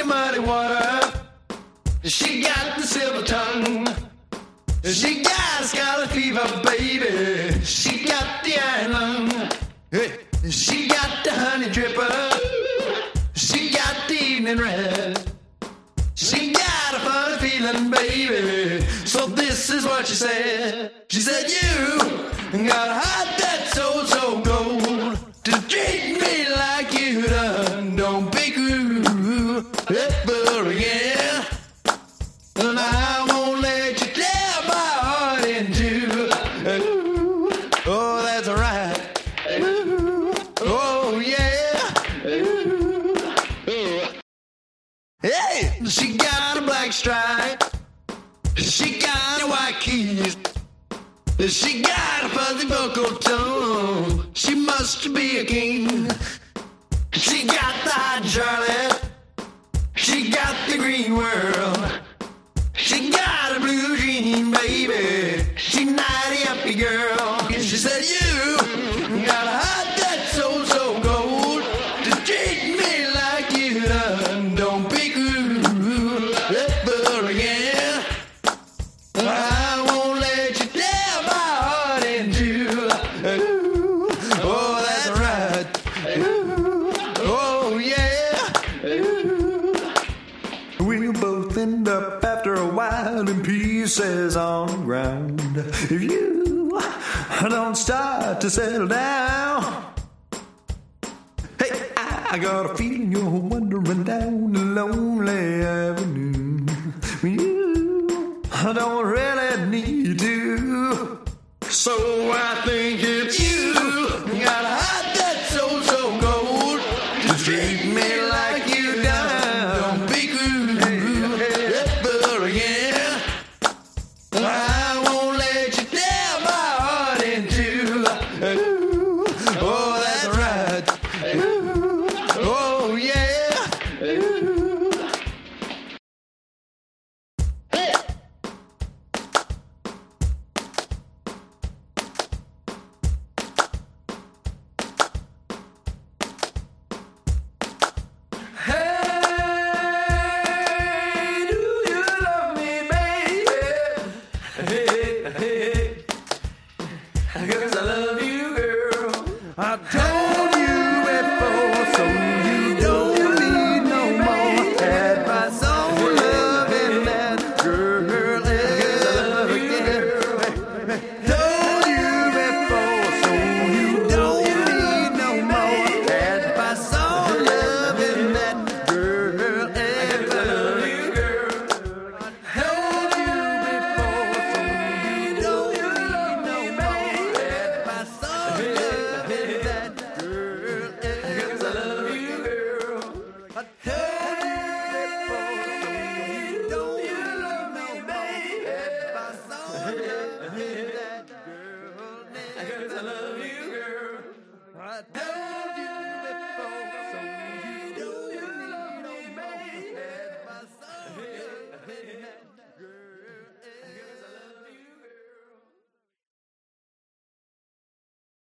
muddy water. She got the silver tongue. She got a scarlet fever, baby. She got the iron lung. Hey. She got the honey dripper. She got the evening red. She got a funny feeling, baby. So this is what she said. She said, you got a heart that's so gold. To treat me like you done. Don't be cruel ever again. And I won't let you tear my heart in two. Oh, that's right. Oh, yeah. Hey, she got a black stripe. She got a white keys. She got a fuzzy vocal tone. She must be a king. She got the hot Charlotte. She got the green world. She got a blue jean, baby. She nighty uppy girl. She said, you got a heart that's so gold. To treat me like you done. Don't be cruel ever again. I won't let you tear my heart in two. Oh, that's right. Oh, yeah. We'll both end up after a while in pieces on the ground. If you don't start to settle down. Hey, I got a feeling you're wandering down the lonely avenue. You don't really need to. So I think it's